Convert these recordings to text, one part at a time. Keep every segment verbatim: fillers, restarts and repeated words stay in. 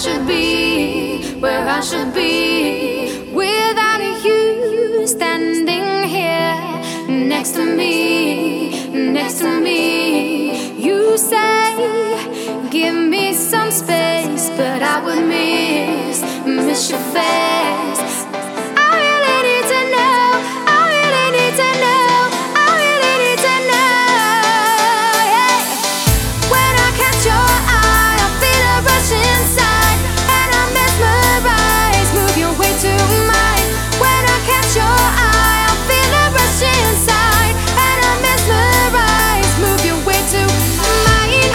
should be, where I should be, without you standing here next to me, next to me. You say, give me some space, but I would miss, miss your face. I really need to know, I really need to know, I really need to know, yeah. When I catch your eye, I feel a rush inside, and I'm mesmerized, move your way to mine. When I catch your eye, I feel a rush inside, and I'm mesmerized, move your way to mine.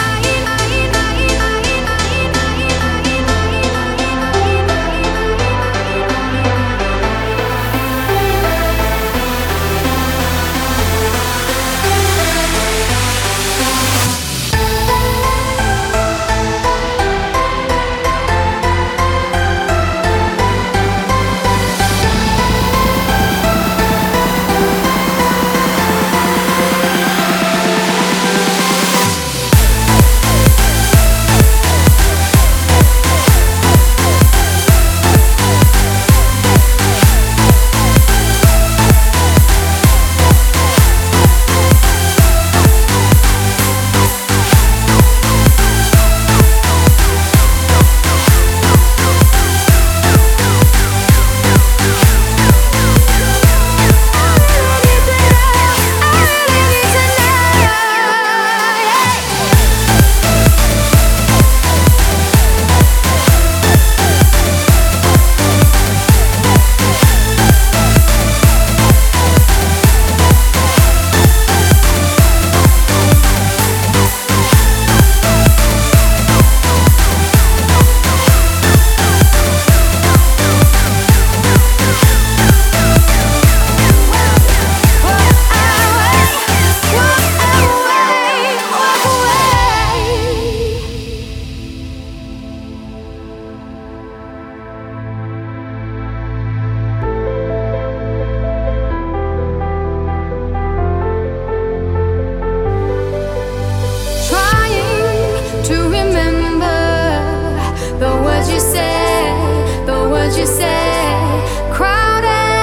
You say,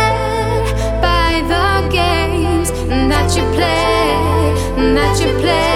crowded by the games that you play, that you play.